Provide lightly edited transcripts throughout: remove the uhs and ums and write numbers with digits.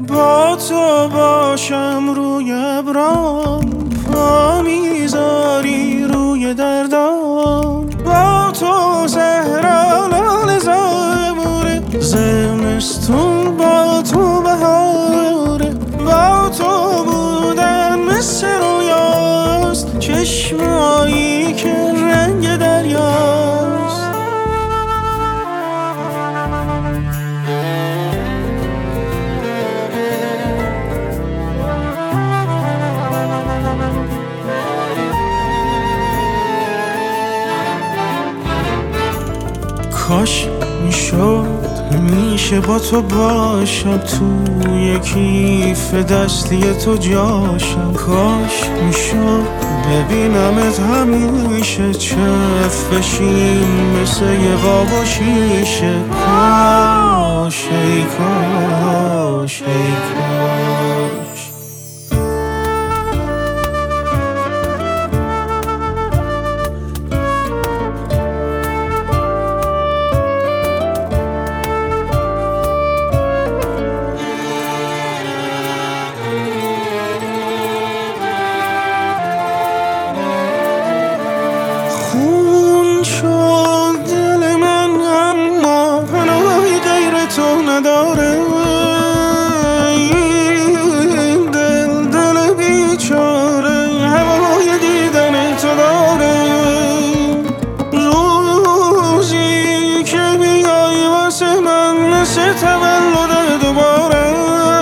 با تو باشم روی ابرام، پا میذاری روی دردام. با تو زهران زبوره، زمستون با تو بهاره. با تو بودن مثل رویاست، چشمایی که رنگ دریاست. کاش میشد همیشه با تو باشم، توی کیف دستی تو جاشم. کاش میشد ببینمت همیشه، چف بشیم مثل یه قاب و شیشه. کاش ای کاش ای کاش. خون شد دل من اما پناهی غیر تو نداره. این دل بیچاره هوای دیدن تو داره. روزی که بیای واسه من مثل تولد دوباره.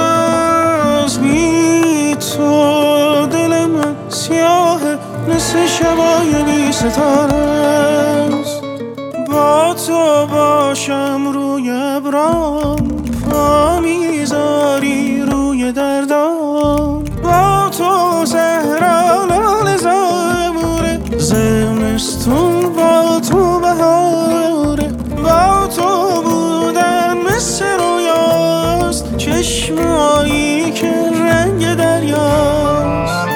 بی تو دل من سیاهه مثل شبای بی ستاره است. با تو باشم روی ابرام، پا میذاری روی دردام. با تو زهران زبوره، زمستون با تو بهاره. با تو بودن مثل رویاست، چشمایی که رنگ دریاست.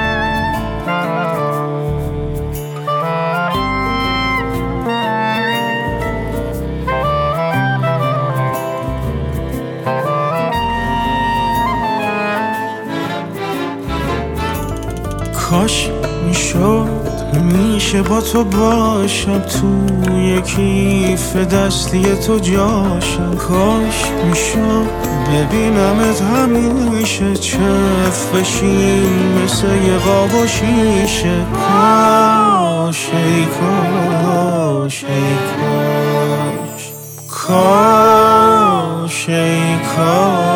کاش میشد همیشه با تو باشم، توی کیف دستی تو جاشم. کاش میشد ببینمت همیشه، چف بشیم مثل یه قاب و شیشه. کاش ای کاش ای کاش. کاش ای کاش.